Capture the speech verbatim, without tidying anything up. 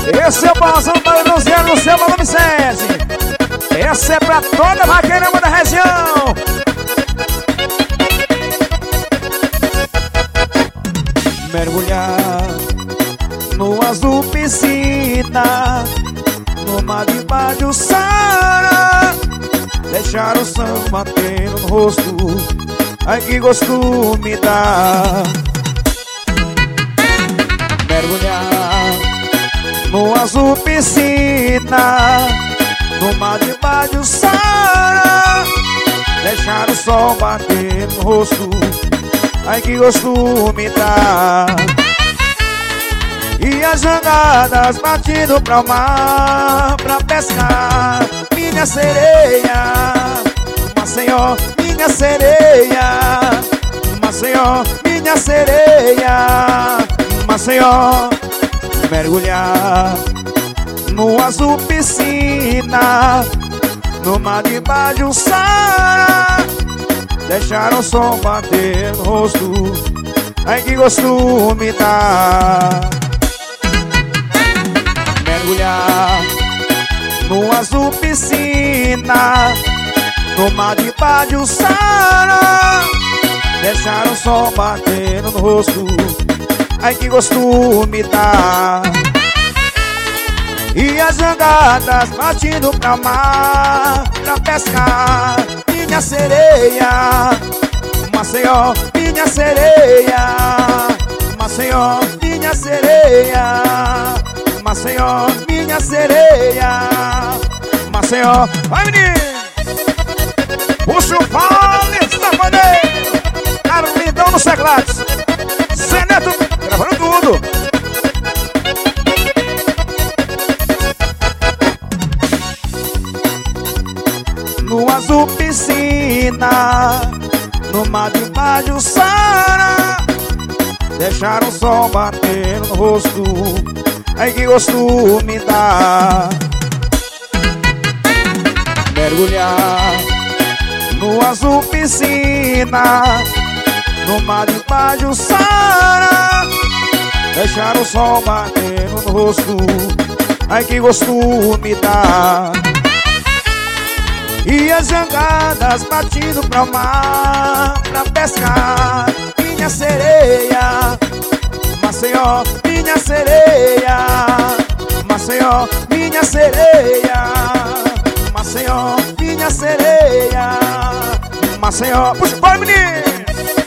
Esse é o Balazão para bronzear no seu Balão Vicente. Essa é pra toda a vaqueirama da região. Mergulhar no azul piscina, no mar de Pajuçara, deixar o samba batendo no rosto. Ai, que gosto me dá. Mergulhar no azul piscina, no mar de Pajuçara, deixar o sol bater no rosto. Ai, que gosto me dá. E as jangadas batindo pra o mar pra pescar. Minha sereia, Maceió, minha sereia, Maceió, minha sereia, Maceió. Mergulhar no azul piscina, no mar de Pajuçara, deixar o sol bater no rosto. Ai, que gosto me dá. Mergulhar no azul piscina, no mar de Pajuçara, deixar o sol batendo no rosto. Ai, que gosto me dá. E as jangadas batindo pra mar pra pescar. Minha sereia, Maceió, minha sereia, Maceió, minha sereia, Maceió, minha sereia, Maceió. Vai, menino! Puxa o fole, sapadeiro! Carlindão no Seglates, Zé Neto gravando tudo. No azul piscina, no mar de Pajuçara, deixar o sol bater no rosto. Ai, que gosto me dá. Mergulhar no azul piscina, no mar de Pajuçara, deixar o sol bater no rosto. Ai, que gosto me dá. E as jangadas batindo pra o mar pra pescar. Minha sereia, Maceió, minha sereia, Maceió, minha sereia, Maceió, minha sereia, Maceió. Puxa, vai, menino!